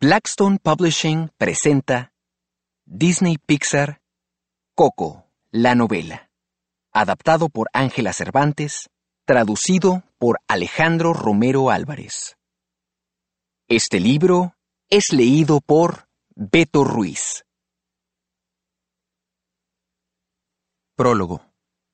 Blackstone Publishing presenta Disney Pixar Coco, la novela. Adaptado por Ángela Cervantes, traducido por Alejandro Romero Álvarez. Este libro es leído por Beto Ruiz. Prólogo.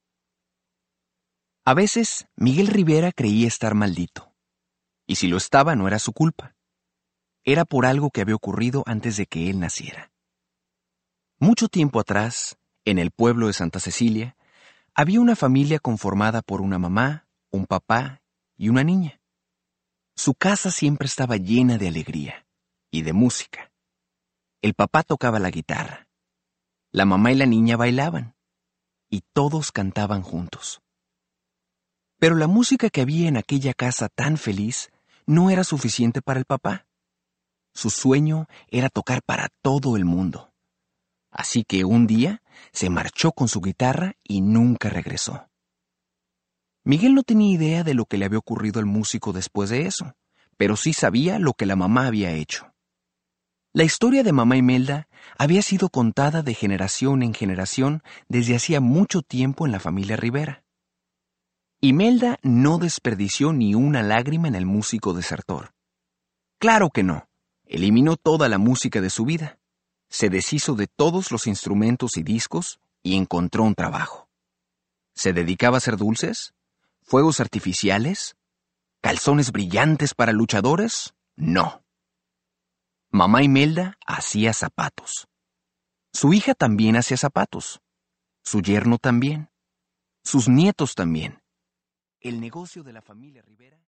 A veces, Miguel Rivera creía estar maldito. Y si lo estaba, no era su culpa. Era por algo que había ocurrido antes de que él naciera. Mucho tiempo atrás, en el pueblo de Santa Cecilia, había una familia conformada por una mamá, un papá y una niña. Su casa siempre estaba llena de alegría y de música. El papá tocaba la guitarra. La mamá y la niña bailaban. Y todos cantaban juntos. Pero la música que había en aquella casa tan feliz no era suficiente para el papá. Su sueño era tocar para todo el mundo. Así que un día se marchó con su guitarra y nunca regresó. Miguel no tenía idea de lo que le había ocurrido al músico después de eso, pero sí sabía lo que la mamá había hecho. La historia de Mamá Imelda había sido contada de generación en generación desde hacía mucho tiempo en la familia Rivera. Imelda no desperdició ni una lágrima en el músico desertor. Claro que no. Eliminó toda la música de su vida. Se deshizo de todos los instrumentos y discos y encontró un trabajo. ¿Se dedicaba a hacer dulces? ¿Fuegos artificiales? ¿Calzones brillantes para luchadores? No. Mamá Imelda hacía zapatos. Su hija también hacía zapatos. Su yerno también. Sus nietos también. El negocio de la familia Rivera